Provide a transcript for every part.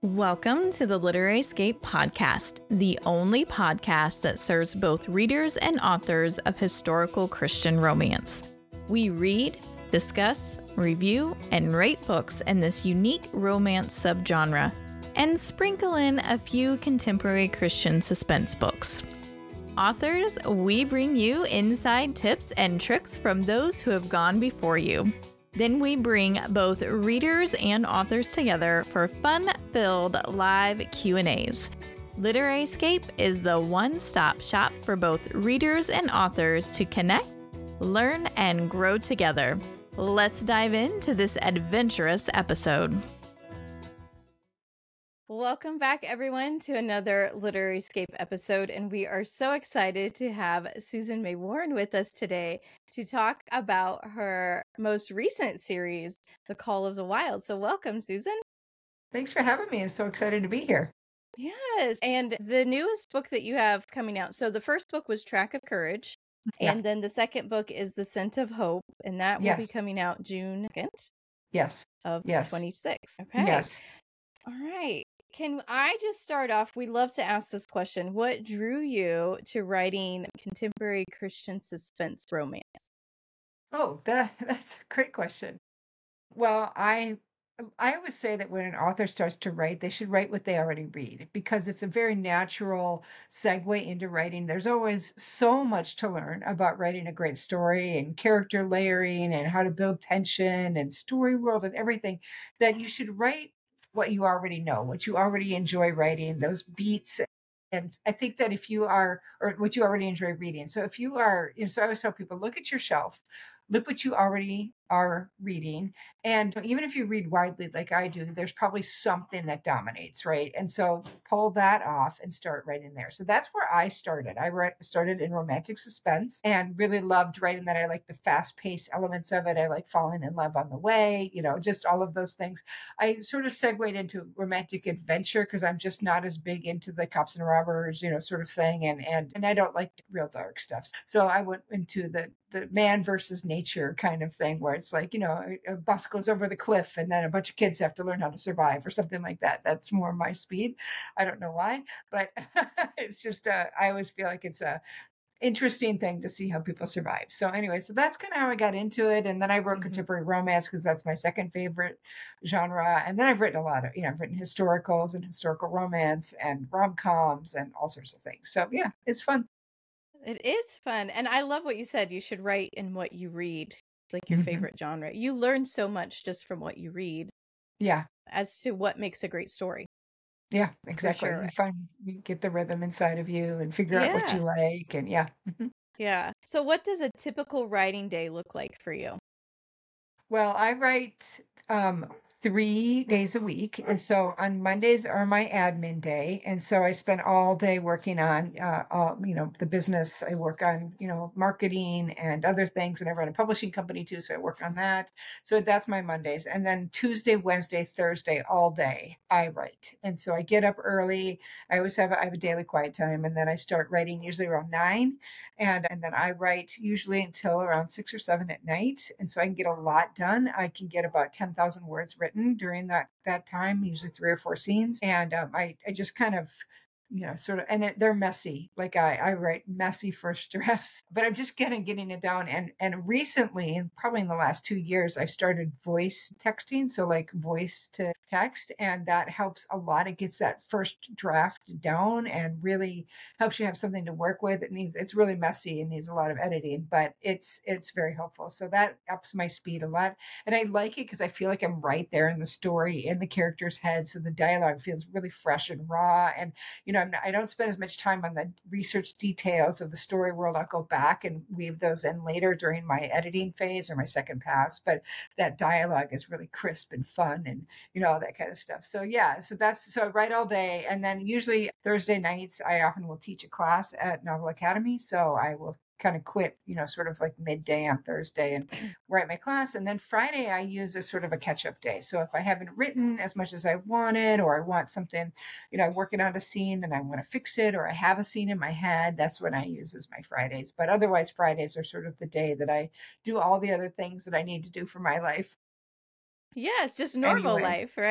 Welcome to the Literary Escape Podcast, the only podcast that serves both readers and authors of historical Christian romance. We read, discuss, review, and rate books in this unique romance subgenre, and sprinkle in a few contemporary Christian suspense books. Authors, we bring you inside tips and tricks from those who have gone before you. Then we bring both readers and authors together for fun-filled live Q&As. Literary Escape is the one-stop shop for both readers and authors to connect, learn, and grow together. Let's dive into this adventurous episode. Welcome back, everyone, to another Literary Escape episode, and we are so excited to have Susan May Warren with us today to talk about her most recent series, The Call of the Wild. So welcome, Susan. Thanks for having me. I'm so excited to be here. Yes, and the newest book that you have coming out. So the first book was Track of Courage, and then the second book is The Scent of Hope, and that will be coming out June 2nd of 26. Okay. Yes. All right. Can I just start off? We love to ask this question. What drew you to writing contemporary Christian suspense romance? Oh, that's a great question. Well, I always say that when an author starts to write, they should write what they already read because it's a very natural segue into writing. There's always so much to learn about writing a great story and character layering and how to build tension and story world and everything that you should write what you already know, what you already enjoy writing, those beats. And I think that if you are, or what you already enjoy reading. So if you are, so I always tell people, look at your shelf, look what you already are reading. And even if you read widely like I do, there's probably something that dominates, right? And so pull that off and start writing there. So that's where I started. Started in romantic suspense and really loved writing that. I like the fast-paced elements of it. I like falling in love on the way, just all of those things. I sort of segued into romantic adventure because I'm just not as big into the cops and robbers, sort of thing. And I don't like real dark stuff. So I went into the man versus nature kind of thing where it's like, a bus goes over the cliff and then a bunch of kids have to learn how to survive or something like that. That's more my speed. I don't know why, but it's just, I always feel like it's a interesting thing to see how people survive. So anyway, so that's kind of how I got into it. And then I wrote contemporary romance because that's my second favorite genre. And then I've written a lot of, I've written historicals and historical romance and rom-coms and all sorts of things. So yeah, it's fun. It is fun. And I love what you said. You should write in what you read, like your favorite genre. You learn so much just from what you read. Yeah. As to what makes a great story. Yeah, exactly. Sure. You get the rhythm inside of you and figure out what you like. And yeah. Yeah. So what does a typical writing day look like for you? Well, I write 3 days a week. And so on Mondays are my admin day. And so I spend all day working on, the business. I work on, marketing and other things. And I run a publishing company too. So I work on that. So that's my Mondays. And then Tuesday, Wednesday, Thursday, all day I write. And so I get up early. I have a daily quiet time. And then I start writing usually around 9. And then I write usually until around 6 or 7 at night. And so I can get a lot done. I can get about 10,000 words written during that time, usually 3 or 4 scenes. And I just kind of, sort of, and they're messy. Like I write messy first drafts, but I'm just getting it down. And recently, and probably in the last 2 years, I started voice texting. So like voice to text, and that helps a lot. It gets that first draft down and really helps you have something to work with. It's really messy and needs a lot of editing, but it's very helpful. So that ups my speed a lot. And I like it because I feel like I'm right there in the story, in the character's head. So the dialogue feels really fresh and raw. And, I don't spend as much time on the research details of the story world. I'll go back and weave those in later during my editing phase or my second pass. But that dialogue is really crisp and fun and, all that kind of stuff. So yeah, so I write all day. And then usually Thursday nights, I often will teach a class at Novel Academy. So I will kind of quit, sort of like midday on Thursday and write my class. And then Friday, I use as sort of a catch up day. So if I haven't written as much as I wanted, or I want something, I'm working on a scene and I want to fix it, or I have a scene in my head, that's when I use as my Fridays. But otherwise, Fridays are sort of the day that I do all the other things that I need to do for my life. Yeah, it's just normal life, right?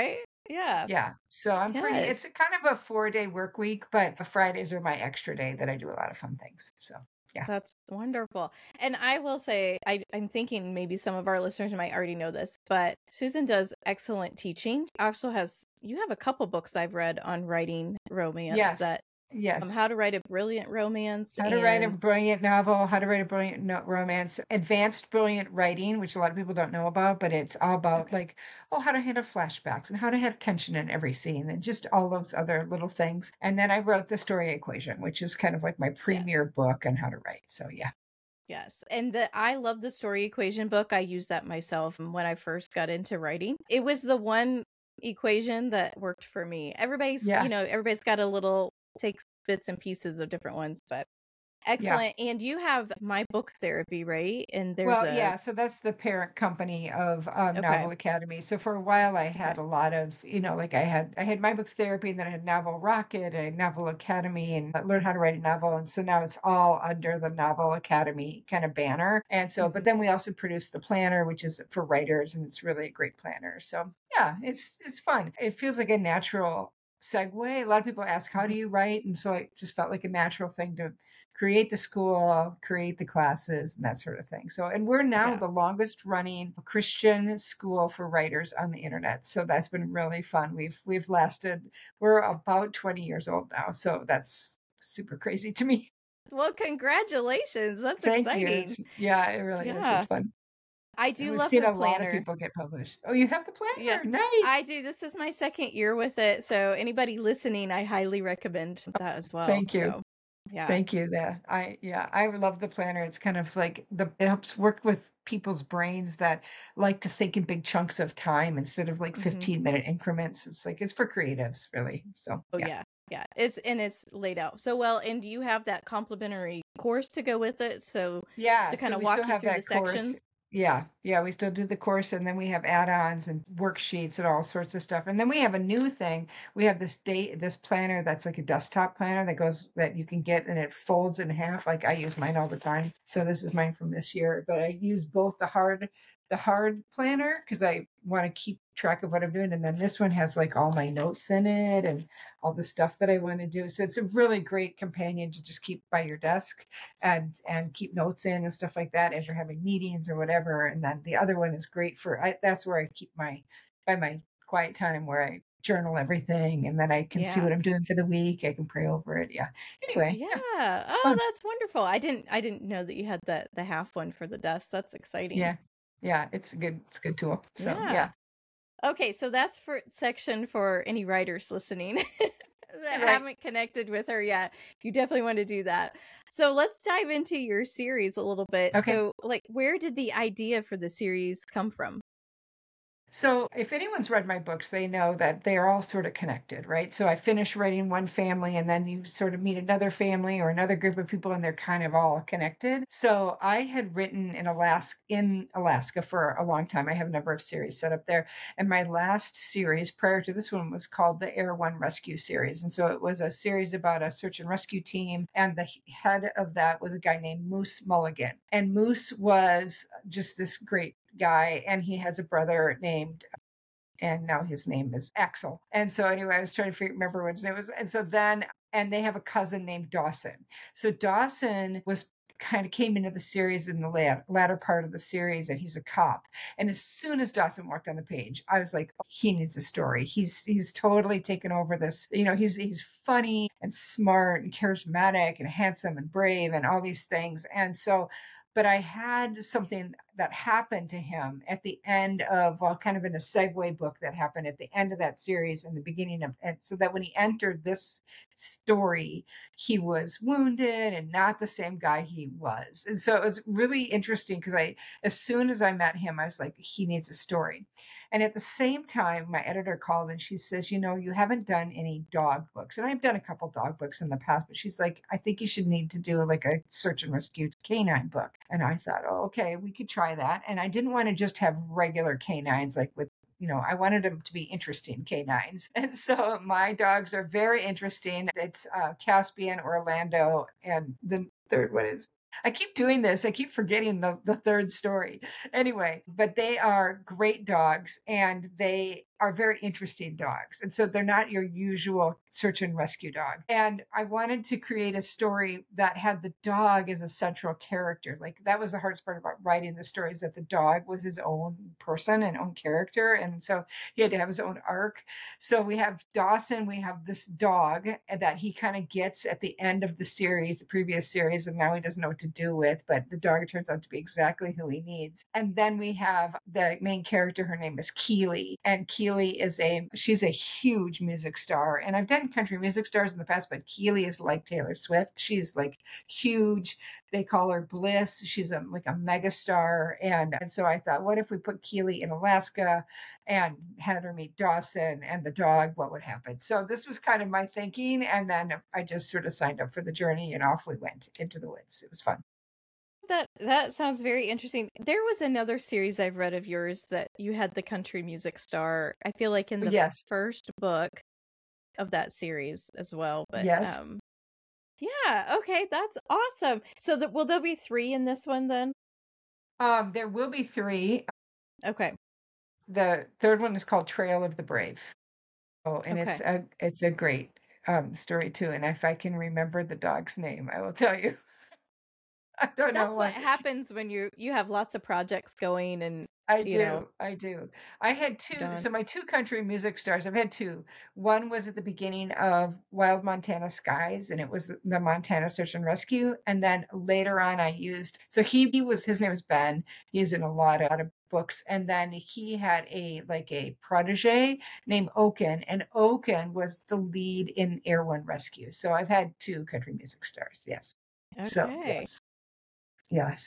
Yeah. Yeah. So Yes. it's a kind of a 4-day work week, but Fridays are my extra day that I do a lot of fun things. So yeah. That's wonderful. And I will say, I'm thinking maybe some of our listeners might already know this, but Susan does excellent teaching. Also you have a couple books I've read on writing romance Yes. that Yes. How to Write a Brilliant Romance How to write a and brilliant novel, how to write a brilliant romance, advanced brilliant writing, which a lot of people don't know about, but it's all about okay. like, oh, how to handle flashbacks and how to have tension in every scene and just all those other little things. And then I wrote The Story Equation, which is kind of like my Yes. premier book on how to write. So yeah. Yes. And I love the Story Equation book. I used that myself when I first got into writing. It was the one equation that worked for me. Yeah. Everybody's got a little takes bits and pieces of different ones, but Yeah. excellent. And you have My Book Therapy, right? And there's Well, a yeah, so that's the parent company of okay. Novel Academy. So for a while, I Okay. had a lot of, like I had my book therapy, and then I had Novel Rocket, and Novel Academy, and learn how to write a novel. And so now it's all under the Novel Academy kind of banner. And so, but Mhm. then we also produce the planner, which is for writers, and it's really a great planner. So yeah, it's fun. It feels like a natural segue. A lot of people ask, how do Mhm. you write? And so it just felt like a natural thing to create the school, create the classes, and that sort of thing. So, and we're now Yeah. the longest running Christian school for writers on the internet. So that's been really fun. We've lasted. We're about 20 years old now. So that's super crazy to me. Well, congratulations. That's Thank you. exciting. Yeah, it really is. It's Yeah. fun. I And do we've love seen her a lot of planner. people get published. Oh, you have the Yeah. planner. Nice. I do. This is my second year with it. So anybody listening, I highly recommend that as well. Thank you. So yeah. Thank you. I love the planner. It's kind of like it helps work with people's brains that like to think in big chunks of time instead of like Hmm. 15-minute increments. It's like it's for creatives, really. So Oh yeah. yeah. Yeah. It's laid out so well. And you have that complimentary course to go with it. So Yeah, to kind so of we still walk you have through the that course. sections. Yeah, we still do the course, and then we have add-ons and worksheets and all sorts of stuff. And then we have a new thing. We have this planner that's like a desktop planner that you can get, and it folds in half. Like I use mine all the time. So this is mine from this year, but I use both the hard planner because I want to keep track of what I'm doing, and then this one has like all my notes in it and all the stuff that I want to do. So it's a really great companion to just keep by your desk and keep notes in and stuff like that as you're having meetings or whatever. And then the other one is great that's where I keep my quiet time where I journal everything, and then I can see Yeah. what I'm doing for the week. I can pray over it. Yeah. Anyway, Yeah. yeah, it's Oh, fun. that's wonderful. I didn't know that you had the half one for the desk. That's exciting. Yeah. Yeah. It's a good tool. So Yeah. yeah. Okay, so that's for section for any writers listening that Right. haven't connected with her yet. You definitely want to do that. So let's dive into your series a little bit. Okay. So, like, where did the idea for the series come from? So, if anyone's read my books, they know that they're all sort of connected, right? So, I finish writing one family, and then you sort of meet another family or another group of people, and they're kind of all connected. So, I had written in Alaska for a long time. I have a number of series set up there, and my last series prior to this one was called the Air One Rescue Series, and so it was a series about a search and rescue team, and the head of that was a guy named Moose Mulligan, and Moose was just this great guy, and he has a brother named and now his name is Axel. And so anyway, I was trying to remember what his name was. And so then and they have a cousin named Dawson. So Dawson was kind of came into the series in the latter part of the series, and he's a cop. And as soon as Dawson walked on the page, I was like, oh, he needs a story. He's totally taken over this. He's funny and smart and charismatic and handsome and brave and all these things. And so but I had something that happened to him at the end of, well, kind of in a segue book that happened at the end of that series and the beginning of it. So that when he entered this story, he was wounded and not the same guy he was. And so it was really interesting because as soon as I met him, I was like, he needs a story. And at the same time, my editor called and she says, you haven't done any dog books. And I've done a couple dog books in the past, but she's like, I think you should need to do like a search and rescue canine book. And I thought, oh, okay, we could try that. And I didn't want to just have regular canines like with I wanted them to be interesting canines. And so my dogs are very interesting. It's Caspian, Orlando, and the third one is I keep doing this. I keep forgetting the third story. Anyway, but they are great dogs and they are very interesting dogs. And so they're not your usual search and rescue dog. And I wanted to create a story that had the dog as a central character. Like that was the hardest part about writing the story, is that the dog was his own person and own character. And so he had to have his own arc. So we have Dawson, we have this dog that he kind of gets at the end of the series, the previous series, and now he doesn't know what to do with, but the dog turns out to be exactly who he needs. And then we have the main character, her name is Keely, and Keely she's a huge music star. And I've done country music stars in the past, but Keely is like Taylor Swift. She's like huge. They call her Bliss. She's like a mega star. And so I thought, what if we put Keely in Alaska and had her meet Dawson and the dog? What would happen? So this was kind of my thinking. And then I just sort of signed up for the journey and off we went into the woods. It was fun. That sounds very interesting. There was another series I've read of yours that you had the country music star. I feel like in the Yes. first book of that series as well. But Yes. yeah, okay, that's awesome. So will there be 3 in this one then? There will be 3. Okay. The third one is called Trail of the Brave. Oh, and Okay. it's a great story too. And if I can remember the dog's name, I will tell you. I don't know That's what why. happens when you have lots of projects going and I you know, do. I do. I had 2. done. So my 2 country music stars, I've had 2. One was at the beginning of Wild Montana Skies, and it was the Montana Search and Rescue. And then later on, I used, so his name is Ben. He's in a lot of books. And then he had a protege named Oaken, and Oaken was the lead in Air One Rescue. So I've had 2 country music stars. Yes. So Okay. yes. Yes.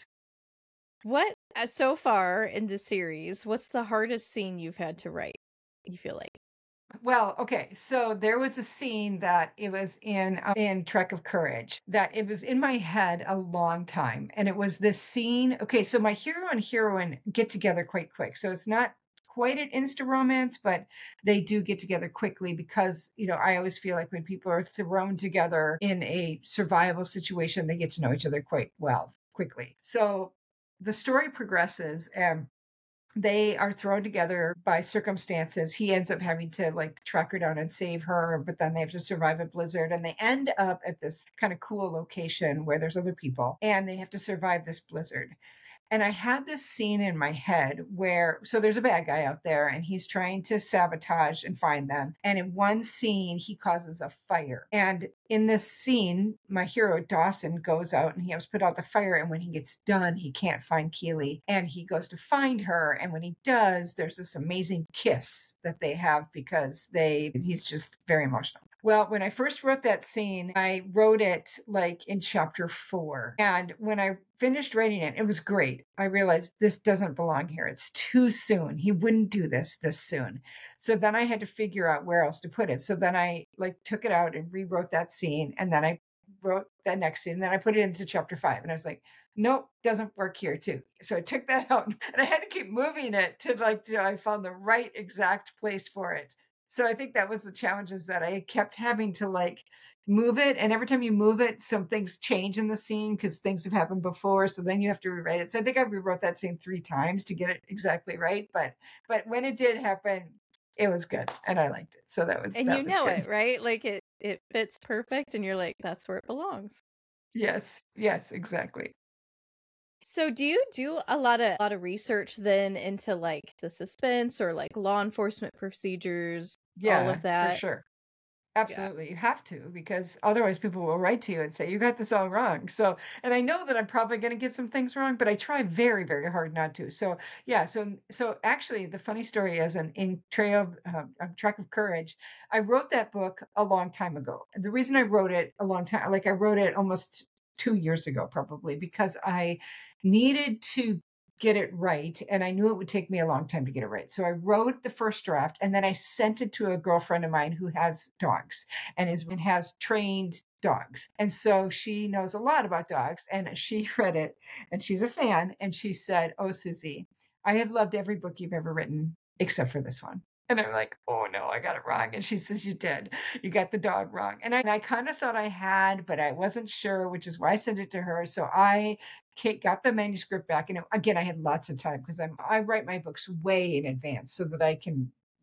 What so far in the series, what's the hardest scene you've had to write, you feel like? Well, okay, so there was a scene that it was in Trek of Courage that it was in my head a long time, and it was this scene. Okay, so my hero and heroine get together quite quick, so it's not quite an insta romance, but they do get together quickly because I always feel like when people are thrown together in a survival situation, they get to know each other quite well quickly. So the story progresses and they are thrown together by circumstances. He ends up having to track her down and save her, but then they have to survive a blizzard and they end up at this kind of cool location where there's other people and they have to survive this blizzard. And I had this scene in my head where, so there's a bad guy out there and he's trying to sabotage and find them. And in one scene, he causes a fire. And in this scene, my hero Dawson goes out and he has put out the fire. And when he gets done, he can't find Keely. And he goes to find her. And when he does, there's this amazing kiss that they have because he's just very emotional. Well, when I first wrote that scene, I wrote it in chapter 4. And when I finished writing it, it was great. I realized this doesn't belong here. It's too soon. He wouldn't do this soon. So then I had to figure out where else to put it. So then I took it out and rewrote that scene. And then I wrote that next scene. And then I put it into chapter 5. And I was like, nope, doesn't work here too. So I took that out and I had to keep moving it till I found the right exact place for it. So I think that was the challenge, is that I kept having to move it. And every time you move it, some things change in the scene because things have happened before. So then you have to rewrite it. So I think I rewrote that scene 3 times to get it exactly right. But when it did happen, it was good and I liked it. So that was And good. it, right? Like it fits perfect and you're like, that's where it belongs. Yes. Yes, exactly. So do you do a lot of research then into the suspense or law enforcement procedures, all Yeah, of for that? sure. Yeah. Absolutely. You have to, because otherwise people will write to you and say, you got this all wrong. So, and I know that I'm probably going to get some things wrong, but I try very, very hard not to. So, yeah. So actually, the funny story is in Trek of Courage, I wrote that book a long time ago. And the reason I wrote it a long time, I wrote it almost 2 years ago, probably because I needed to get it right. And I knew it would take me a long time to get it right. So I wrote the first draft and then I sent it to a girlfriend of mine who has dogs and has trained dogs. And so she knows a lot about dogs and she read it and she's a fan. And she said, "Oh, Susie, I have loved every book you've ever written except for this one." And I'm like, "Oh no, I got it wrong." And she says, "You did. You got the dog wrong." And I kind of thought I had, but I wasn't sure, which is why I sent it to her. So I got the manuscript back. And again, I had lots of time because I write my books way in advance so that I can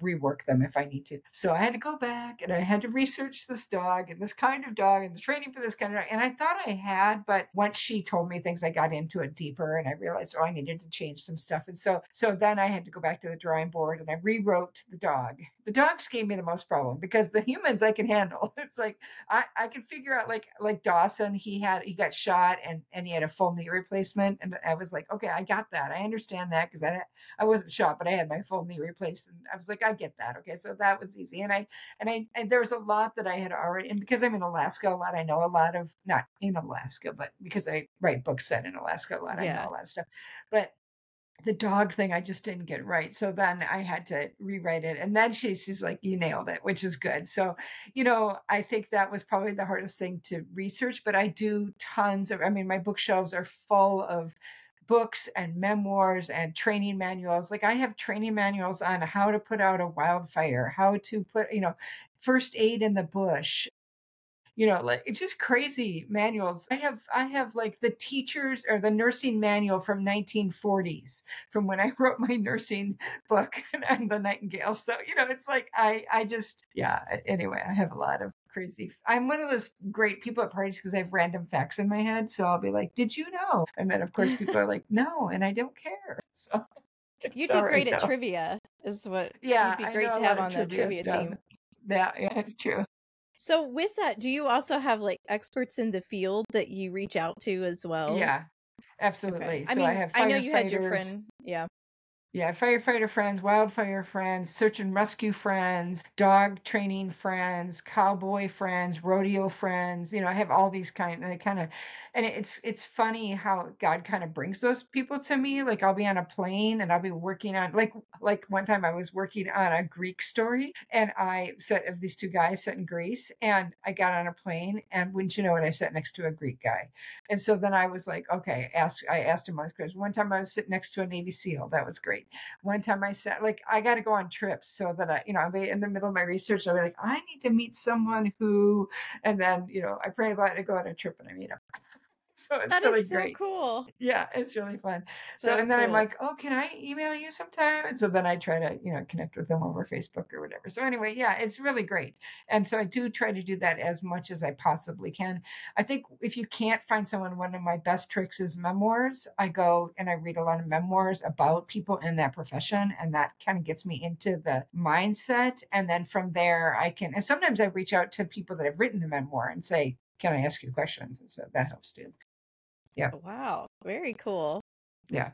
rework them if I need to. So I had to go back and I had to research this dog and this kind of dog and the training for this kind of dog. And I thought I had, but once she told me things, I got into it deeper and I realized, oh, I needed to change some stuff. And so then I had to go back to the drawing board and I rewrote the dog. The dogs gave me the most problem because the humans I can handle. It's like I can figure out like Dawson, he got shot and he had a full knee replacement. And I was like, okay, I got that. I understand that because I wasn't shot, but I had my full knee replaced. And I was like, I get that. Okay. So that was easy. And there was a lot that I had already, and because I'm in Alaska a lot, I know a lot of, not in Alaska, but because I write books set in Alaska a lot, I know Yeah. a lot of stuff. But the dog thing I just didn't get right. So then I had to rewrite it. And then she's like, you nailed it, which is good. So, I think that was probably the hardest thing to research, but I do tons of, I mean, my bookshelves are full of books and memoirs and training manuals. Like I have training manuals on how to put out a wildfire, how to put, first aid in the bush, like it's just crazy manuals. I have like the teachers or the nursing manual from 1940s from when I wrote my nursing book and the Nightingale. So, it's like I just yeah, anyway, I have a lot of crazy. I'm one of those great people at parties because I have random facts in my head. So I'll be like, "Did you know?" And then of course people are like, "No," and I don't care. So it's You'd be all great right at though. trivia, is what you'd Yeah, be I great know to a have lot of on the trivia trivia stuff. team. Yeah, it's true. So with that, do you also have like experts in the field that you reach out to as well? Yeah, Okay. absolutely. I So I mean, have I know you had your firefighters. friend. Yeah. Yeah, firefighter friends, wildfire friends, search and rescue friends, dog training friends, cowboy friends, rodeo friends. I have all these and it's funny how God kind of brings those people to me. Like I'll be on a plane and I'll be working on like one time I was working on a Greek story and I set of these two guys set in Greece and I got on a plane and wouldn't you know it, I sat next to a Greek guy. And so then I was like, okay, I asked him all these questions. One time I was sitting next to a Navy SEAL. That was great. One time I said, like, I got to go on trips so that I'll be in the middle of my research. I'll be like, I need to meet someone who, and then, I pray about it, I go on a trip and I meet them. So it's That really is so great. cool. Yeah, it's really fun. So, So and then I'm cool. like, oh, can I email you sometime? And so then I try to, connect with them over Facebook or whatever. So anyway, yeah, it's really great. And so I do try to do that as much as I possibly can. I think if you can't find someone, one of my best tricks is memoirs. I go and I read a lot of memoirs about people in that profession. And that kind of gets me into the mindset. And then from there and sometimes I reach out to people that have written the memoir and say, can I ask you questions? And so that helps too. Yeah. Wow. Very cool. Yeah.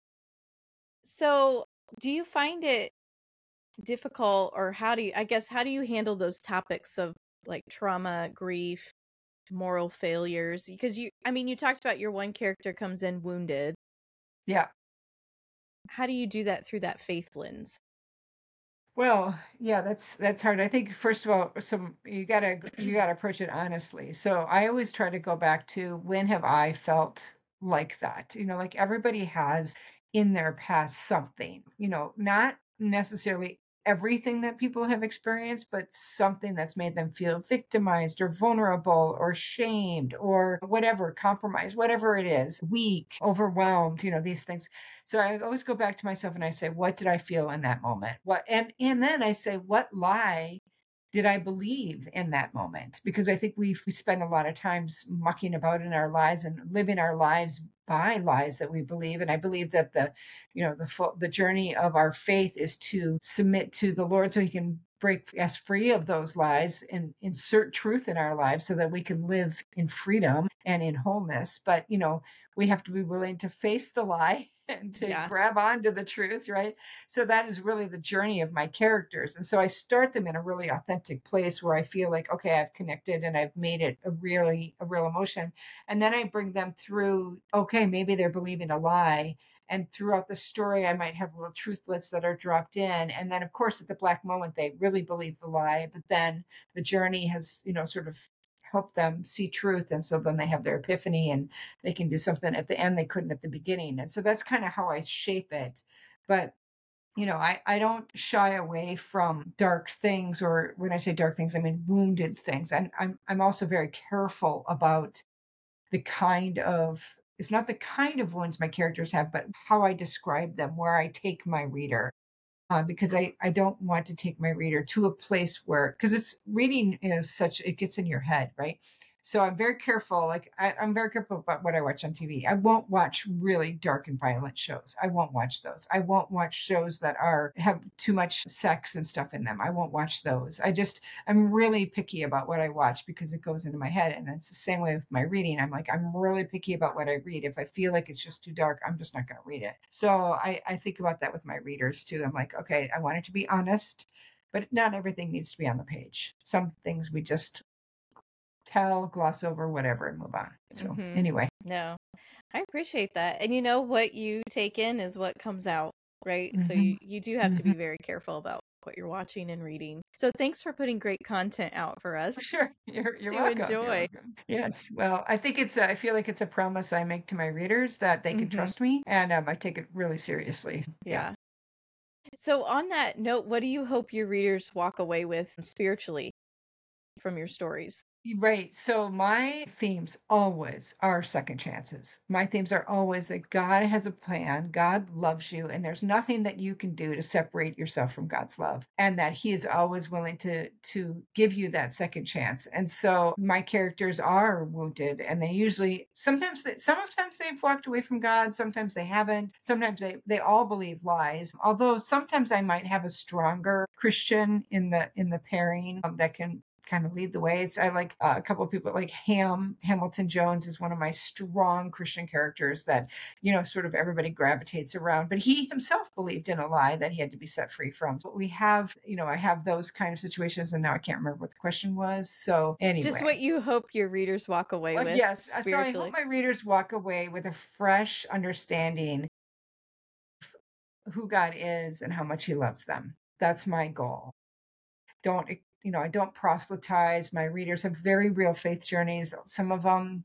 So do you find it difficult, or how do you handle those topics of like trauma, grief, moral failures? Because you talked about your one character comes in wounded. Yeah. How do you do that through that faith lens? Well, yeah, that's hard. I think first of all, you gotta approach it honestly. So I always try to go back to when have I felt like that? Like everybody has in their past something, not necessarily everything that people have experienced, but something that's made them feel victimized or vulnerable or shamed or whatever, compromised, whatever it is, weak, overwhelmed, these things. So I always go back to myself and I say, what did I feel in that moment? And then I say, what lie did I believe in that moment? Because I think we spend a lot of times mucking about in our lives and living our lives by lies that we believe. And I believe that the journey of our faith is to submit to the Lord so He can break us free of those lies and insert truth in our lives so that we can live in freedom and in wholeness. But we have to be willing to face the lie and to Yeah. grab onto the truth, right? So that is really the journey of my characters. And so I start them in a really authentic place where I feel like, okay, I've connected and I've made it a real emotion. And then I bring them through, okay, maybe they're believing a lie. And throughout the story, I might have little truthlets that are dropped in. And then, of course, at the black moment, they really believe the lie. But then the journey has, sort of helped them see truth. And so then they have their epiphany and they can do something at the end they couldn't at the beginning. And so that's kind of how I shape it. But I don't shy away from dark things, or when I say dark things, I mean wounded things. And I'm also very careful about it's not the kind of wounds my characters have, but how I describe them, where I take my reader. because I don't want to take my reader to a place where, because it's reading is such, it gets in your head, right? So I'm very careful. Like I'm very careful about what I watch on TV. I won't watch really dark and violent shows. I won't watch those. I won't watch shows that have too much sex and stuff in them. I won't watch those. I'm really picky about what I watch because it goes into my head. And it's the same way with my reading. I'm like, I'm really picky about what I read. If I feel like it's just too dark, I'm just not going to read it. So I think about that with my readers too. I'm like, okay, I want it to be honest, but not everything needs to be on the page. Some things we just tell, gloss over, whatever, and move on. So anyway. No, I appreciate that. And what you take in is what comes out, right? So you do have to be very careful about what you're watching and reading. So thanks for putting great content out for us. Sure. You're to welcome. enjoy. You're welcome. Yes. Well, I think I feel like it's a promise I make to my readers that they can trust me, and I take it really seriously. Yeah. So on that note, what do you hope your readers walk away with spiritually from your stories? Right. So my themes always are second chances. My themes are always that God has a plan, God loves you, and there's nothing that you can do to separate yourself from God's love, and that He is always willing to give you that second chance. And so my characters are wounded, and they usually sometimes they've walked away from God, sometimes they haven't, sometimes they all believe lies. Although sometimes I might have a stronger Christian in the pairing that can kind of lead the way. I like a couple of people like Hamilton Jones is one of my strong Christian characters that, sort of everybody gravitates around, but he himself believed in a lie that he had to be set free from. But we have, I have those kind of situations, and now I can't remember what the question was. So anyway. Just what you hope your readers walk away with. Yes. So I hope my readers walk away with a fresh understanding of who God is and how much He loves them. That's my goal. I don't proselytize. My readers have very real faith journeys. Some of them,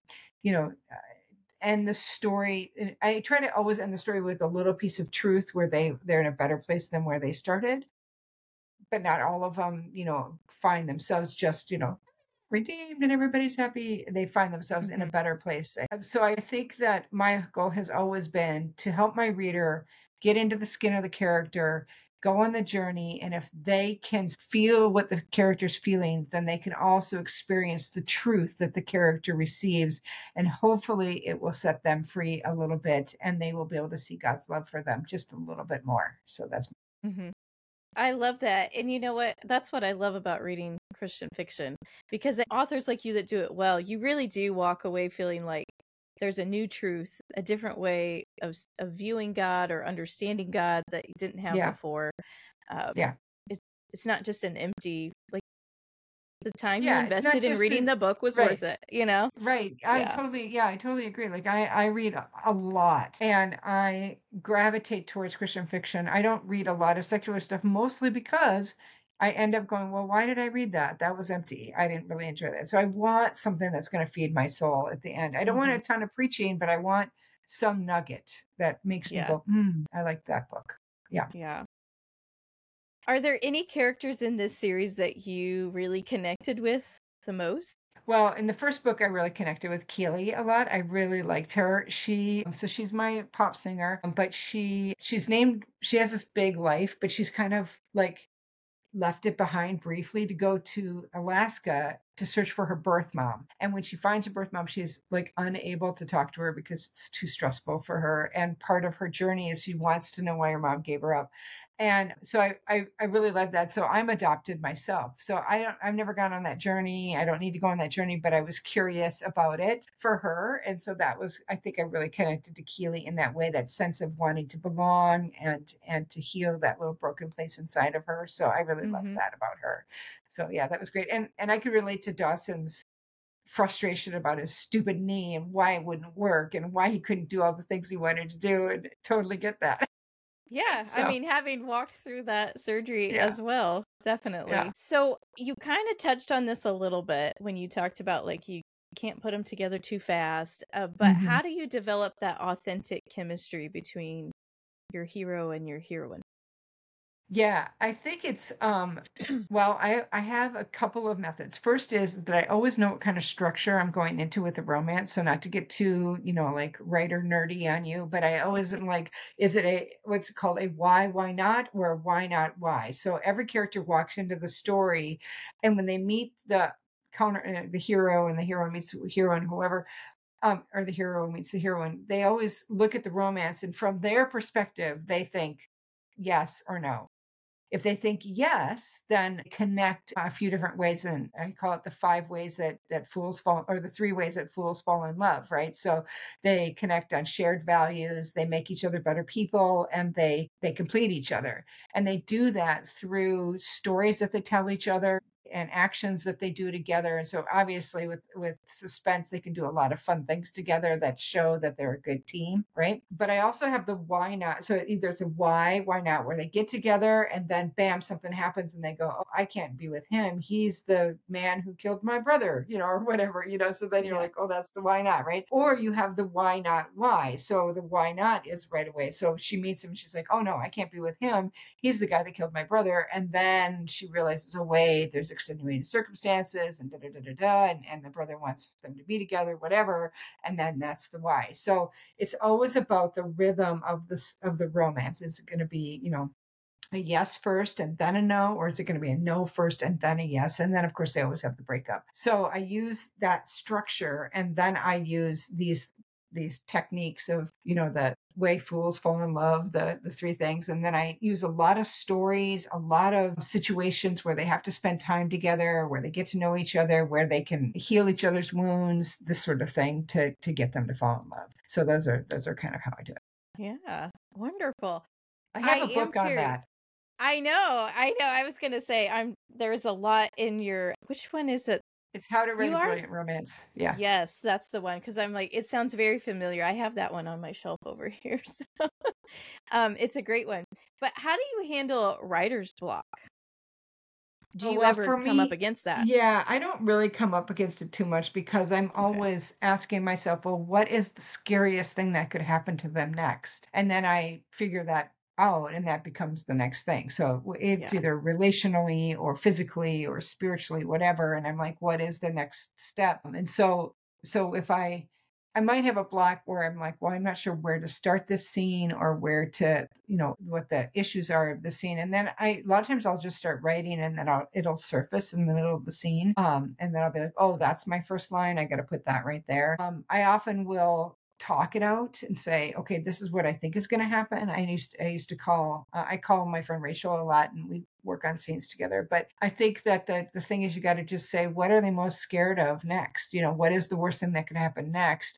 end the story. I try to always end the story with a little piece of truth where they're in a better place than where they started. But not all of them, find themselves just, redeemed and everybody's happy. They find themselves in a better place. So I think that my goal has always been to help my reader get into the skin of the character, go on the journey, and if they can feel what the character's feeling, then they can also experience the truth that the character receives, and hopefully it will set them free a little bit, and they will be able to see God's love for them just a little bit more. So that's I love that. And you know what? That's what I love about reading Christian fiction, because the authors like you that do it well, you really do walk away feeling like there's a new truth, a different way of viewing God or understanding God that you didn't have before. It's not just an empty, like, the time you invested in reading the book was worth it, Right. I totally agree. Like I read a lot, and I gravitate towards Christian fiction. I don't read a lot of secular stuff, mostly because I end up going, well, why did I read that? That was empty. I didn't really enjoy that. So I want something that's going to feed my soul at the end. I don't want a ton of preaching, but I want some nugget that makes me go, I like that book. Yeah. Yeah. Are there any characters in this series that you really connected with the most? Well, in the first book, I really connected with Keely a lot. I really liked her. She's my pop singer, but she has this big life, but she's kind of like left it behind briefly to go to Alaska to search for her birth mom. And when she finds her birth mom, she's like unable to talk to her because it's too stressful for her. And part of her journey is she wants to know why her mom gave her up. And so I really love that. So I'm adopted myself. So I've never gone on that journey. I don't need to go on that journey, but I was curious about it for her. And so I think I really connected to Keely in that way, that sense of wanting to belong and to heal that little broken place inside of her. So I really loved that about her. So yeah, that was great. And I could relate to Dawson's frustration about his stupid knee and why it wouldn't work and why he couldn't do all the things he wanted to do, and totally get that. Yeah, so, I mean, having walked through that surgery as well, definitely. Yeah. So you kind of touched on this a little bit when you talked about like you can't put them together too fast, but how do you develop that authentic chemistry between your hero and your heroine? Yeah, I think it's well, I have a couple of methods. First is that I always know what kind of structure I'm going into with a romance. So not to get too, like writer nerdy on you, but I always am like, is it a what's it called, a why not, or a why not why? So every character walks into the story, and when they meet the hero, and the hero meets the hero, and whoever, or the hero meets the heroine, they always look at the romance, and from their perspective, they think yes or no. If they think yes, then connect a few different ways. And I call it the 5 ways that fools fall, or the 3 ways that fools fall in love, right? So they connect on shared values, they make each other better people, and they complete each other. And they do that through stories that they tell each other and actions that they do together. And so obviously with suspense, they can do a lot of fun things together that show that they're a good team, right? But I also have the why not. So either it's a why not, where they get together and then bam, something happens and they go, oh, I can't be with him. He's the man who killed my brother, or whatever, So then you're Yeah. like, oh, that's the why not, right? Or you have the why not why. So the why not is right away. So she meets him. She's like, oh no, I can't be with him. He's the guy that killed my brother. And then she realizes, oh, wait, there's extenuating circumstances and da da da da da. And the brother wants them to be together, whatever. And then that's the why. So it's always about the rhythm of the romance. Is it going to be, a yes first and then a no, or is it going to be a no first and then a yes? And then, of course, they always have the breakup. So I use that structure, and then I use these techniques of, the way fools fall in love, the 3 things. And then I use a lot of stories, a lot of situations where they have to spend time together, where they get to know each other, where they can heal each other's wounds, this sort of thing, to get them to fall in love. So those are kind of how I do it. Yeah, wonderful. I I have a am book on curious. that. I know, I know. I was gonna say, there's a lot in your. Which one is it? It's How to Write You a are. Brilliant Romance. Yeah. Yes, that's the one. Because I'm like, it sounds very familiar. I have that one on my shelf over here. So, it's a great one. But how do you handle writer's block? Do Oh, you well, ever for come up me, against that? yeah, I don't really come up against it too much because I'm Okay. always asking myself, well, what is the scariest thing that could happen to them next? And then I figure that out, and that becomes the next thing. So it's Yeah. either relationally or physically or spiritually, whatever. And I'm like, what is the next step? And so if I might have a block where I'm like, well, I'm not sure where to start this scene, or where to, what the issues are of the scene. And then a lot of times I'll just start writing, and then it'll surface in the middle of the scene. And then I'll be like, oh, that's my first line. I got to put that right there. I often will talk it out and say, okay, this is what I think is going to happen. I used to call, I call my friend Rachel a lot, and we work on scenes together. But I think that the thing is, you got to just say, what are they most scared of next? What is the worst thing that could happen next?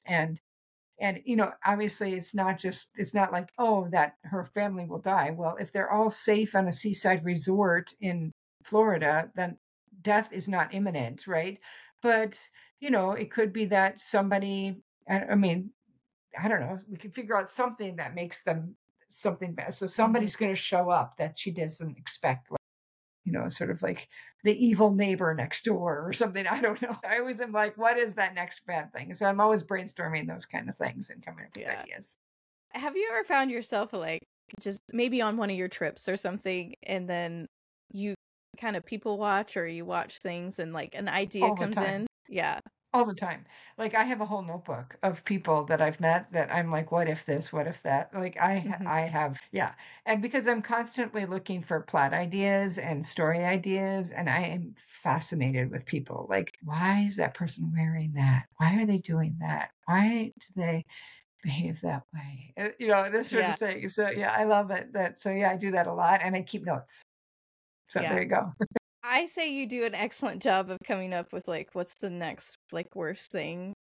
And obviously it's not like, oh, that her family will die. Well, if they're all safe on a seaside resort in Florida, then death is not imminent, right? But it could be that somebody, I mean, I don't know, we can figure out something that makes them something bad. So Hmm. somebody's going to show up that she doesn't expect, like, sort of like the evil neighbor next door or something. I don't know. I always am like, what is that next bad thing? So I'm always brainstorming those kind of things and coming up with Yeah. ideas. Have you ever found yourself like just maybe on one of your trips or something, and then you kind of people watch or you watch things and like an idea All the comes time. in? Yeah. All the time. Like, I have a whole notebook of people that I've met that I'm like, what if this, what if that? Like, Hmm. I have, yeah. And because I'm constantly looking for plot ideas and story ideas, and I am fascinated with people. Like, why is that person wearing that? Why are they doing that? Why do they behave that way? This sort Yeah. of thing. So yeah, I love it. So yeah, I do that a lot, and I keep notes. So Yeah. there you go. I say you do an excellent job of coming up with like what's the next like worst thing.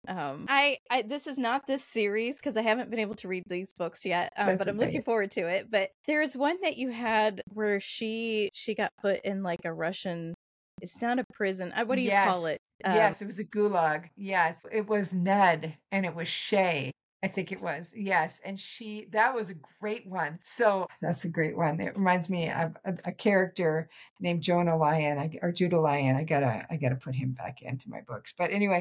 I this is not this series because I haven't been able to read these books yet. That's But I'm okay. looking forward to it. But there's one that you had where she got put in like a Russian. It's not a prison. What do you call Yes. it? Yes, it was a gulag. Yes, it was Ned and it was Shay. I think it was. Yes, and that was a great one. So that's a great one. It reminds me Yeah. of a character named Jonah Lyon, or Judah Lyon. I gotta put him back into my books. But anyway,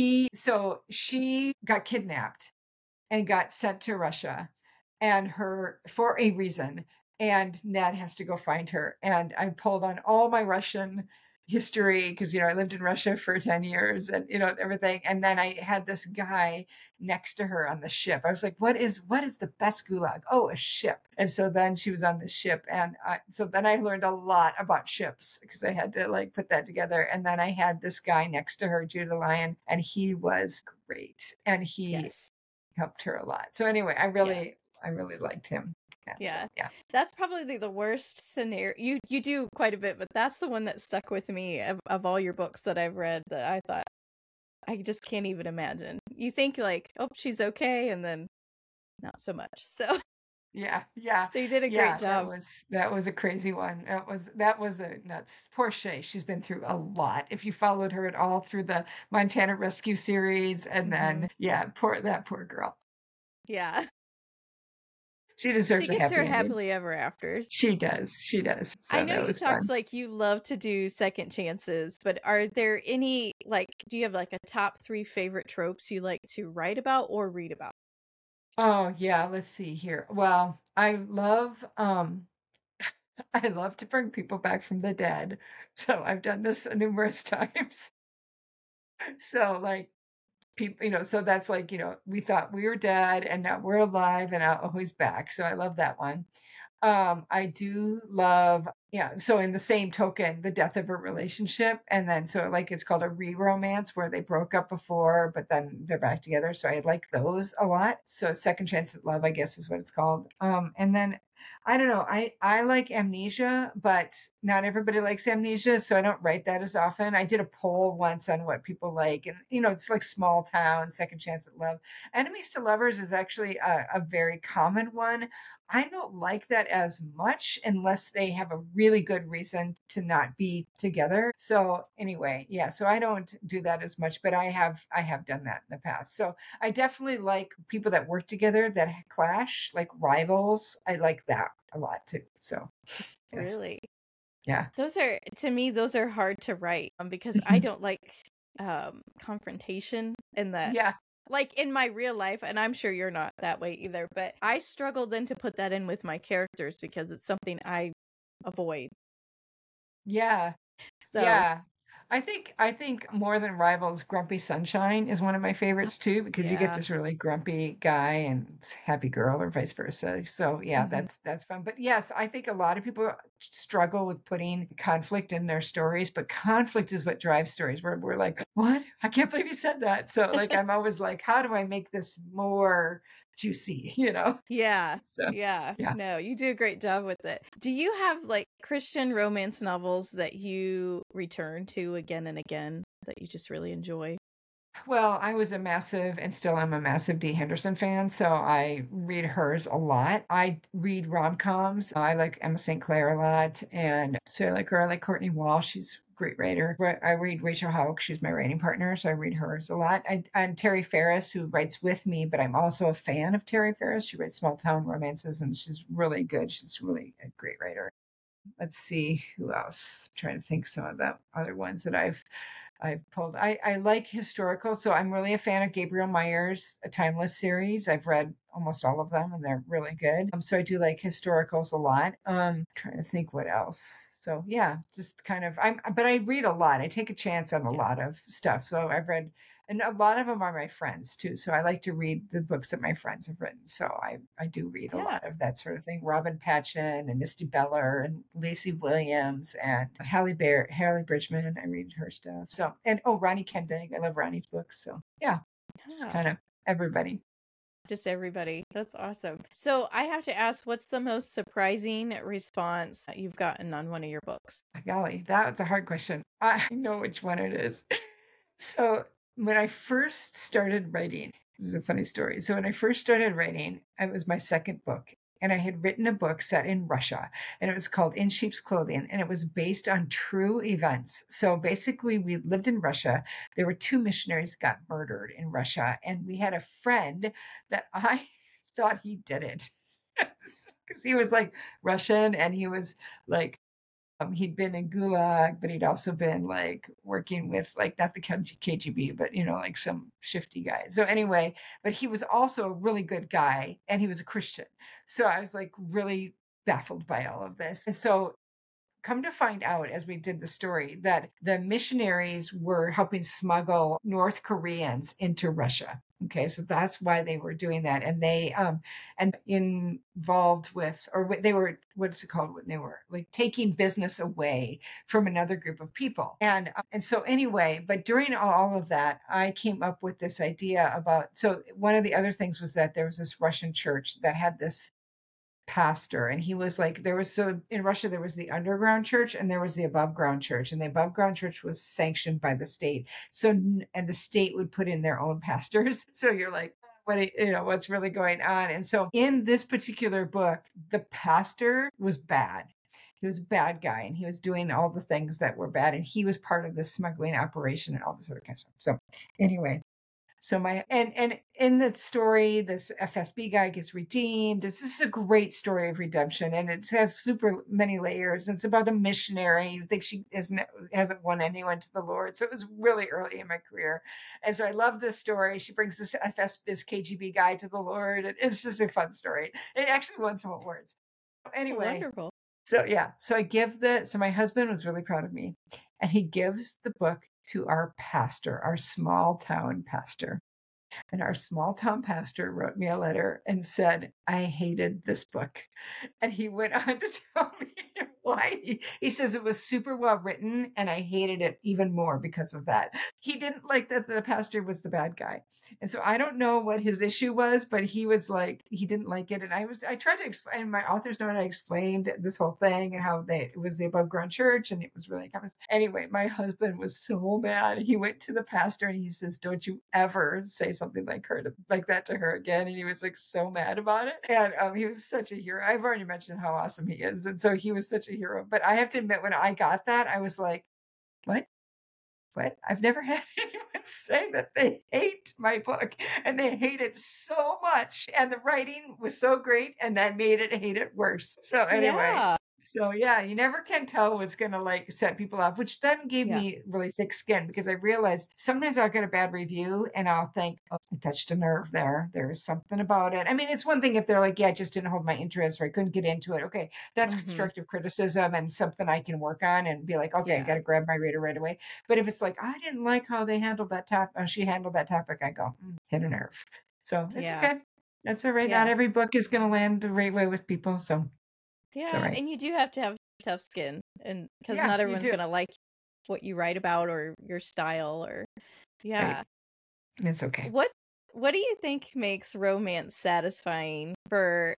she got kidnapped and got sent to Russia, and her for a reason. and Ned has to go find her. And I pulled on all my Russian history because, I lived in Russia for 10 years and, everything. And then I had this guy next to her on the ship. I was like, what is the best gulag? Oh, a ship. And so then she was on the ship. And so then I learned a lot about ships because I had to like put that together. And then I had this guy next to her, Judah Lyon, and he was great. And he Yes. helped her a lot. So anyway, Yeah. I really liked him. And so, Yeah. yeah. That's probably the worst scenario. You do quite a bit, but that's the one that stuck with me of all your books that I've read that I thought I just can't even imagine. You think like, oh, she's okay, and then not so much. So Yeah, yeah, so you did a great yeah. That job. was a crazy one. That was a nuts. Poor Shay. She's been through a lot. If you followed her at all through the Montana Rescue series, and Hmm. then yeah, poor girl. Yeah. She She deserves a gets her happy ending. happily ever afters. She does. She does. I So know that you was talked fun. like you love to do second chances, but are there any like do you have like a top 3 favorite tropes you like to write about or read about? Oh yeah. Let's see here. Well, I love to bring people back from the dead. So I've done this numerous times. So like people, so that's like, we thought we were dead and now we're alive and now, oh, he's back. So I love that one. I do love, yeah. So in the same token, the death of a relationship, and then so like it's called a re-romance where they broke up before, but then they're back together. So I like those a lot. So second chance at love, I guess, is what it's called. And then I don't know. I like Amnesia, but not everybody likes Amnesia, so I don't write that as often. I did a poll once on what people like, and it's like small town, second chance at love. Enemies to lovers is actually a very common one. I don't like that as much unless they have a really good reason to not be together. So anyway, yeah, so I don't do that as much, but I have done that in the past. So I definitely like people that work together that clash, like rivals. I like that a lot too. So yes. Really? Yeah. Those are to me those are hard to write because I don't like confrontation in that Yeah. like in my real life, and I'm sure you're not that way either, but I struggle then to put that in with my characters because it's something I avoid. Yeah. So, Yeah. I think more than Rivals, Grumpy Sunshine is one of my favorites too, because you get yeah. this really grumpy guy and happy girl or vice versa. So yeah, Hmm. that's fun. But yes, I think a lot of people struggle with putting conflict in their stories, but conflict is what drives stories. We're like, what? I can't believe you said that. So like I'm always like, how do I make this more juicy, Yeah. So Yeah. yeah. No, you do a great job with it. Do you have like Christian romance novels that you return to again and again that you just really enjoy? Well, I was a massive and still am a massive Dee Henderson fan, so I read hers a lot. I read rom-coms. I like Emma St. Clair a lot, and so I like her. I like Courtney Wall. She's a great writer. I read Rachel Hauck. She's my writing partner, so I read hers a lot. And Terry Ferris, who writes with me, but I'm also a fan of Terry Ferris. She writes small town romances, and she's really good. She's really a great writer. Let's see who else. I'm trying to think some of the other ones that I've pulled. I like historical, so I'm really a fan of Gabriel Meyer's A Timeless series. I've read almost all of them, and they're really good. So I do like historicals a lot. Trying to think what else. So yeah, just kind of but I read a lot. I take a chance on a Yeah. lot of stuff. So I've read, and a lot of them are my friends too. So I like to read the books that my friends have written. So I do read a Yeah. lot of that sort of thing. Robin Patchen and Misty Beller and Lacey Williams and Hallie Bridgman. I read her stuff. So and oh, Ronnie Kendig. I love Ronnie's books. So yeah, just Yeah. kind of everybody. Just everybody. That's awesome. So I have to ask, what's the most surprising response that you've gotten on one of your books? Golly, that's a hard question. I know which one it is. So when I first started writing, this is a funny story. So when I first started writing, it was my second book. And I had written a book set in Russia, and it was called In Sheep's Clothing, and it was based on true events. So basically, we lived in Russia. There were two missionaries got murdered in Russia, and we had a friend that I thought he did it because he was like Russian, and he was like he'd been in Gulag, but he'd also been like working with like not the KGB, but like some shifty guy. So anyway, but he was also a really good guy, and he was a Christian. So I was like really baffled by all of this. And so come to find out as we did the story that the missionaries were helping smuggle North Koreans into Russia. Okay, so that's why they were doing that, and they and involved with, or they were, what's it called when they were like taking business away from another group of people, and so anyway, but during all of that, I came up with this idea about. So one of the other things was that there was this Russian church that had this pastor, and he was like, there was, so in Russia there was the underground church and there was the above ground church, and the above ground church was sanctioned by the state, so and the state would put in their own pastors. So you're like, what, what's really going on? And so in this particular book, the pastor was bad. He was a bad guy, and he was doing all the things that were bad, and he was part of the smuggling operation and all this other kind of stuff. So anyway, so and in the story, this FSB guy gets redeemed. This is a great story of redemption, and it has super many layers. It's about a missionary. You think she hasn't won anyone to the Lord. So it was really early in my career. And so I love this story. She brings this KGB guy to the Lord. And it's just a fun story. It actually won some awards. Anyway. Wonderful. So yeah, so so my husband was really proud of me, and he gives the book to our pastor, our small town pastor. And our small town pastor wrote me a letter and said, I hated this book. And he went on to tell me why. He says it was super well written, and I hated it even more because of that. He didn't like that the pastor was the bad guy. And so I don't know what his issue was, but he was like, he didn't like it. And I tried to explain, in my author's note, I explained this whole thing and how it was the above ground church, and it was really kind of, anyway, my husband was so mad. He went to the pastor and he says, don't you ever say something like that to her again. And he was like so mad about it. And he was such a hero. I've already mentioned how awesome he is. And so he was such a hero. But I have to admit, when I got that, I was like, what? I've never had anyone say that they hate my book, and they hate it so much. And the writing was so great, and that made it hate it worse. So anyway. Yeah. So yeah, you never can tell what's going to like set people off, which then gave me really thick skin, because I realized sometimes I'll get a bad review and I'll think, oh, I touched a nerve there. There's something about it. I mean, it's one thing if they're like, yeah, it just didn't hold my interest, or I couldn't get into it. Okay, that's constructive criticism and something I can work on and be like, okay, I got to grab my reader right away. But if it's like, I didn't like how they handled that topic, she handled that topic, I go, hit a nerve. So it's okay. That's all right. Not every book is going to land the right way with people. So yeah, right. And you do have to have tough skin, and because not everyone's going to like what you write about or your style, or right. It's okay. What do you think makes romance satisfying for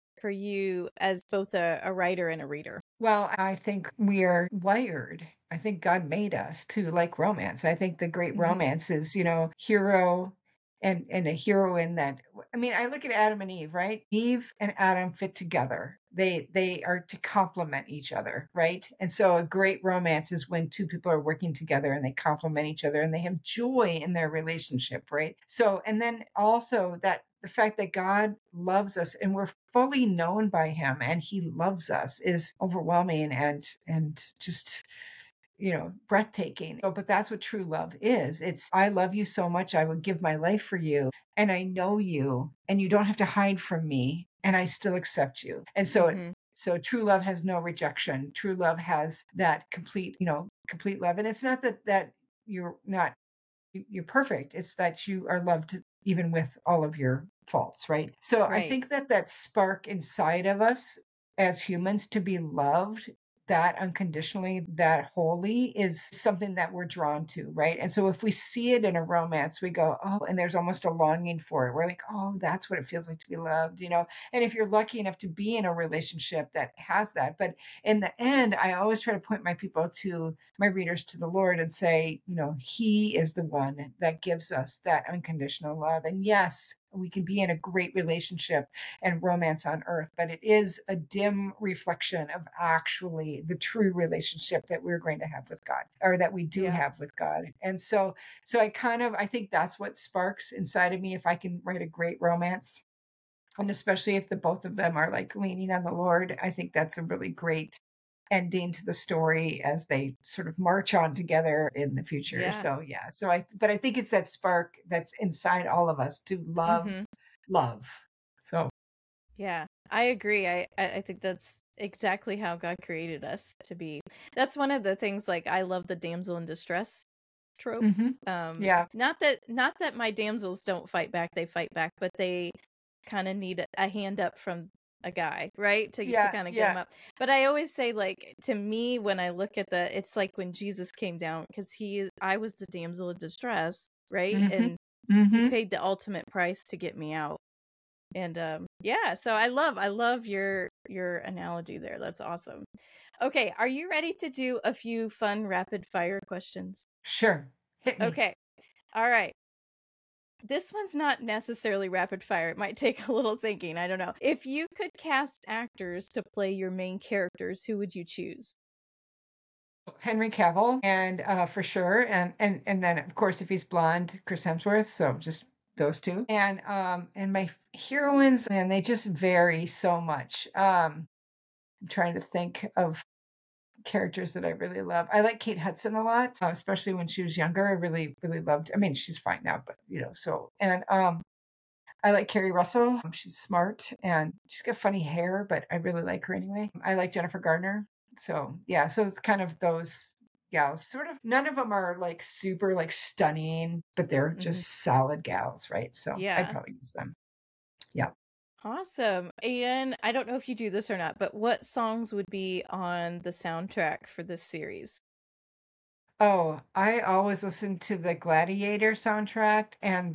you as both a writer and a reader? Well, I think we are wired. I think God made us to like romance. I think the great romance is, hero and a heroine that, I mean, I look at Adam and Eve, right? Eve and Adam fit together. They are to complement each other, right? And so a great romance is when two people are working together and they complement each other and they have joy in their relationship, right? So, and then also that the fact that God loves us and we're fully known by him and he loves us is overwhelming and just, breathtaking. So, but that's what true love is. It's, I love you so much, I would give my life for you. And I know you, and you don't have to hide from me, and I still accept you. And so, so true love has no rejection. True love has that complete love. And it's not that you're perfect. It's that you are loved even with all of your faults, right? So I think that spark inside of us as humans to be loved that unconditionally, that wholly, is something that we're drawn to, right? And so if we see it in a romance, we go, oh, and there's almost a longing for it. We're like, oh, that's what it feels like to be loved, And if you're lucky enough to be in a relationship that has that, but in the end, I always try to point my readers to the Lord and say, he is the one that gives us that unconditional love. And yes, we can be in a great relationship and romance on earth, but it is a dim reflection of actually the true relationship that we're going to have with God, or that we do have with God. And so I think that's what sparks inside of me if I can write a great romance. And especially if the both of them are like leaning on the Lord, I think that's a really great ending to the story as they sort of march on together in the future. But I think it's that spark that's inside all of us to love. So yeah, I agree. I think that's exactly how God created us to be. That's one of the things, like, I love the damsel in distress trope. Hmm. Yeah. Not that my damsels don't fight back, they fight back, but they kind of need a hand up from a guy, right? To Yeah. kind of get him Yeah. up. But I always say, like, to me, when I look at it's like when Jesus came down, because I was the damsel in distress, right? Hmm. And he Hmm. paid the ultimate price to get me out. And yeah, so I love your analogy there. That's awesome. Okay, are you ready to do a few fun rapid fire questions? Sure. Hit me. Okay. All right. This one's not necessarily rapid fire. It might take a little thinking. I don't know. If you could cast actors to play your main characters, who would you choose? Henry Cavill, and for sure, and then of course if he's blonde, Chris Hemsworth. So just those two, and my heroines, and they just vary so much. I'm trying to think of characters that I really love. I like Kate Hudson a lot, especially when she was younger. I really, really loved. I mean, she's fine now, but so and I like Carrie Russell. She's smart and she's got funny hair, but I really like her anyway. I like Jennifer Gardner. So yeah, so it's kind of those gals. Sort of none of them are like super like stunning, but they're Hmm. just solid gals, right? So I'd Yeah. probably use them. Yeah. Awesome. And I don't know if you do this or not, but what songs would be on the soundtrack for this series? Oh, I always listen to the Gladiator soundtrack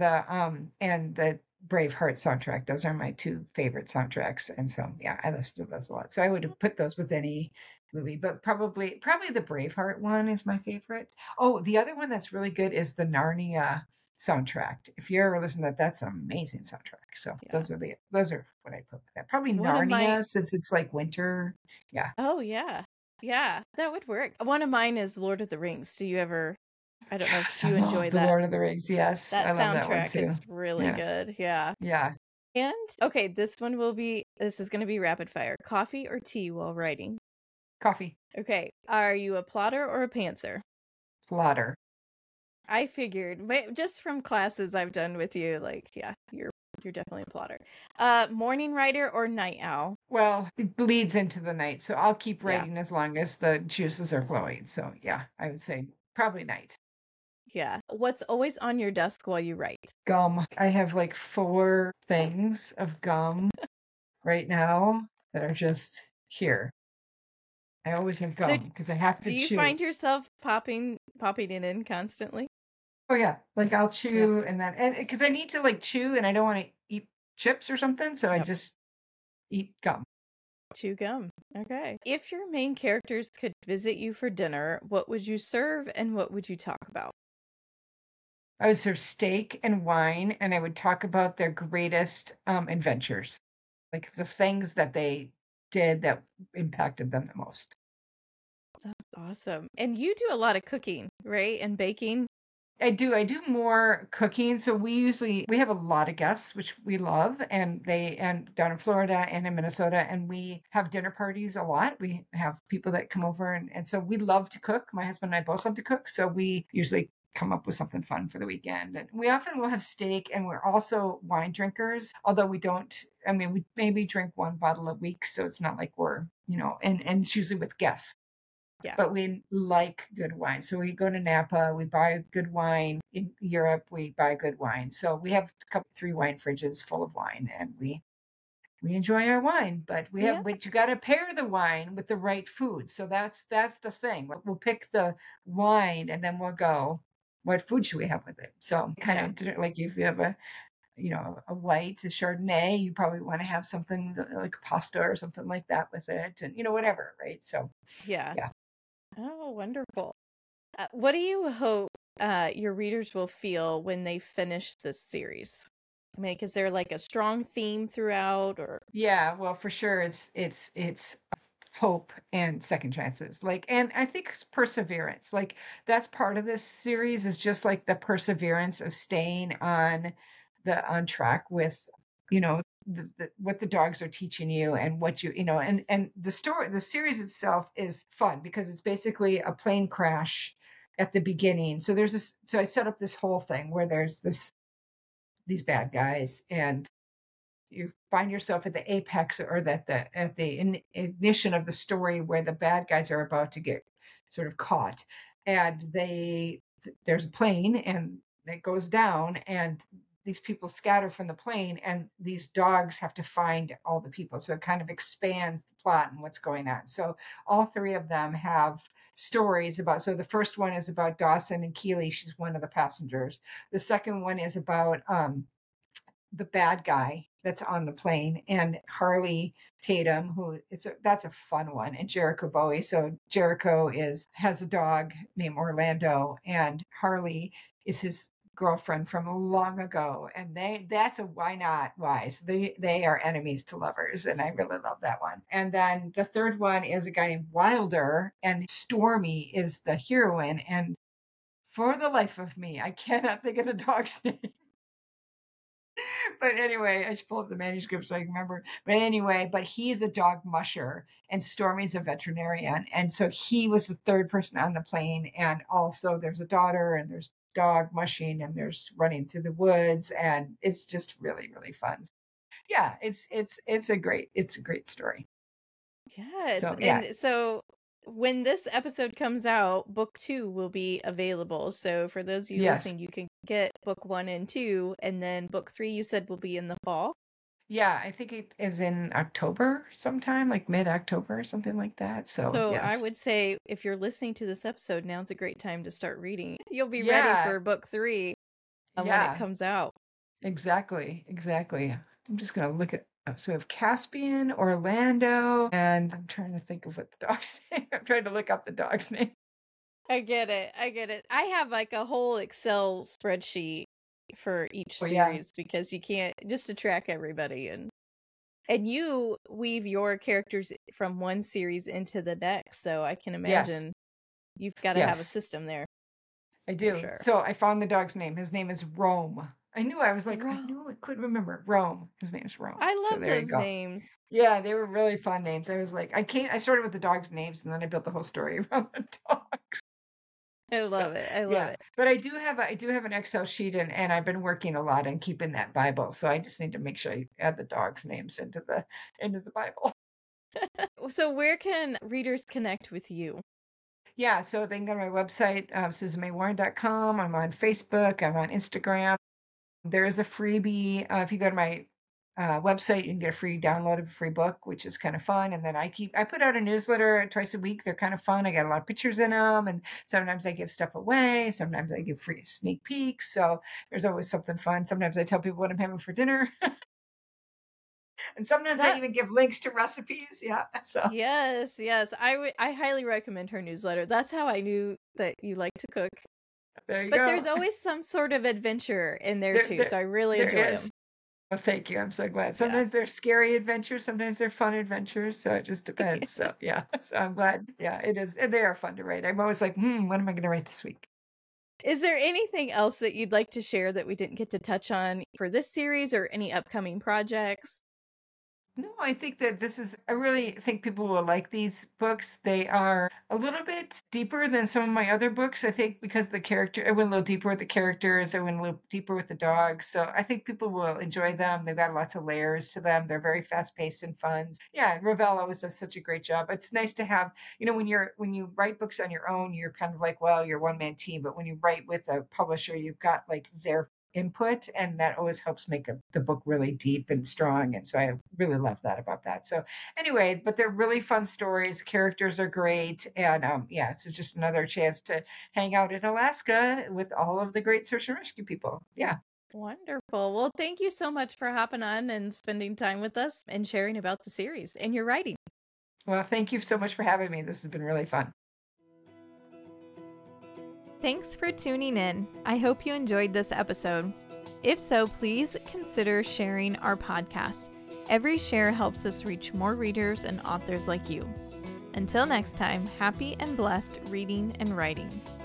and the Braveheart soundtrack. Those are my two favorite soundtracks. And so yeah, I listen to those a lot. So I would have put those with any movie, but probably the Braveheart one is my favorite. Oh, the other one that's really good is the Narnia soundtrack. If you ever listen to that, that's an amazing soundtrack. So Yeah. those are what I put with that. Probably One of my Narnia since it's like winter. Yeah. Oh, yeah. Yeah, that would work. One of mine is Lord of the Rings. I don't know if Yes, I you love enjoy the that. Lord of the Rings. Yes, That I love that one soundtrack too. is really Yeah, good. Yeah. yeah. And okay, this is going to be rapid fire. Coffee or tea while writing? Coffee, Okay. Are you a plotter or a pantser? plotter. I figured, just from classes I've done with you, like, yeah, you're definitely a plotter. Morning writer or night owl? Well, it bleeds into the night, so I'll keep Yeah. writing as long as the juices are flowing. So yeah, I would say probably night. Yeah. What's always on your desk while you write? Gum. I have like four things of gum right now that are just here. I always have So, gum because I have to do you chew. find yourself popping it in constantly? Oh yeah, like I'll Yeah. chew and because I need to like chew and I don't want to eat chips or something, so I Yep. just eat gum. Chew gum. Okay. If your main characters could visit you for dinner, what would you serve and what would you talk about? I would serve steak and wine, and I would talk about their greatest adventures, like the things that they did that impacted them the most. That's awesome. And you do a lot of cooking, right? And baking. I do. I do more cooking. So we have a lot of guests, which we love, and down in Florida and in Minnesota, and we have dinner parties a lot. We have people that come over, and so we love to cook. My husband and I both love to cook, so we usually come up with something fun for the weekend. And we often will have steak, and we're also wine drinkers, although we don't. I mean, we maybe drink one bottle a week, so it's not like we're and it's usually with guests, Yeah. but we like good wine. So we go to Napa, we buy good wine. In Europe, we buy good wine. So we have three wine fridges full of wine, and we enjoy our wine. Yeah. But you got to pair the wine with the right food. So that's the thing. We'll pick the wine, and then we'll go, what food should we have with it? So Yeah. kind of like if you have a white, a Chardonnay, you probably want to have something like pasta or something like that with it, and whatever, right? So Yeah. yeah. Oh, wonderful. What do you hope your readers will feel when they finish this series? I mean, is there like a strong theme throughout, or Yeah, well, for sure, it's hope and second chances. Like, and I think it's perseverance. Like, that's part of this series is just like the perseverance of staying on track with, what the dogs are teaching you and what and the series itself is fun because it's basically a plane crash at the beginning. So I set up this whole thing where there's these bad guys and you find yourself at the apex or at the ignition of the story where the bad guys are about to get sort of caught, and there's a plane and it goes down, and these people scatter from the plane, and these dogs have to find all the people. So it kind of expands the plot and what's going on. So all three of them have stories about. So the first one is about Dawson and Keely. She's one of the passengers. The second one is about the bad guy that's on the plane, and Harley Tatum, that's a fun one, and Jericho Bowie. So Jericho has a dog named Orlando, and Harley is his girlfriend from long ago, and that's a why not why. So they are enemies to lovers, and I really love that one. And then the third one is a guy named Wilder, and Stormy is the heroine, and for the life of me, I cannot think of the dog's name. But anyway, I should pull up the manuscript so I can remember. But anyway, he's a dog musher, and Stormy's a veterinarian. And so he was the third person on the plane. And also there's a daughter, and there's dog mushing, and there's running through the woods, and it's just really, really fun. Yeah, it's a great story. Yes. So, yeah. And so when this episode comes out, book 2 will be available. So for those of you listening, you can get book 1 and 2, and then book 3 you said will be in the fall. Yeah, I think it is in October sometime, like mid-October or something like that. So yes. I would say if you're listening to this episode, now's a great time to start reading. You'll be ready for book 3 when it comes out. Exactly. I'm just going to look at. So we have Caspian, Orlando, and I'm trying to think of what the dog's name. I'm trying to look up the dog's name. I get it. I have like a whole Excel spreadsheet for each series because you can't, just to track everybody, and you weave your characters from one series into the next, so I can imagine you've got to have a system there. I do. Sure. So I found the dog's name. His name is Rome. I knew I couldn't remember. Rome. His name's Rome. I love those names. Yeah, they were really fun names. I was like, I started with the dog's names, and then I built the whole story around the dogs. I love it. I love it. But I do have an Excel sheet, and I've been working a lot on keeping that Bible. So I just need to make sure I add the dogs' names into the Bible. So where can readers connect with you? Yeah, so they can go to my website, SusanMayWarren.com. I'm on Facebook. I'm on Instagram. There is a freebie. If you go to my website, you can get a free download of a free book, which is kind of fun. And then I put out a newsletter twice a week. They're kind of fun. I got a lot of pictures in them, and sometimes I give stuff away. Sometimes I give free sneak peeks. So there's always something fun. Sometimes I tell people what I'm having for dinner. And sometimes I even give links to recipes. Yeah. So yes. I highly recommend her newsletter. That's how I knew that you like to cook. There you go. But there's always some sort of adventure in there too. So I really enjoy them. Well, thank you. I'm so glad. Sometimes they're scary adventures. Sometimes they're fun adventures. So it just depends. So so I'm glad. Yeah, it is. They are fun to write. I'm always like, what am I going to write this week? Is there anything else that you'd like to share that we didn't get to touch on for this series or any upcoming projects? No, I think that I really think people will like these books. They are a little bit deeper than some of my other books, I think, because I went a little deeper with the characters. I went a little deeper with the dogs. So I think people will enjoy them. They've got lots of layers to them. They're very fast paced and fun. Yeah, Revell always does such a great job. It's nice to have, when you write books on your own, you're kind of like, well, you're a one-man team. But when you write with a publisher, you've got like their input, and that always helps make the book really deep and strong. And so I really love that about that. So anyway, but they're really fun stories. Characters are great. And it's just another chance to hang out in Alaska with all of the great search and rescue people. Yeah. Wonderful. Well, thank you so much for hopping on and spending time with us and sharing about the series and your writing. Well, thank you so much for having me. This has been really fun. Thanks for tuning in. I hope you enjoyed this episode. If so, please consider sharing our podcast. Every share helps us reach more readers and authors like you. Until next time, happy and blessed reading and writing.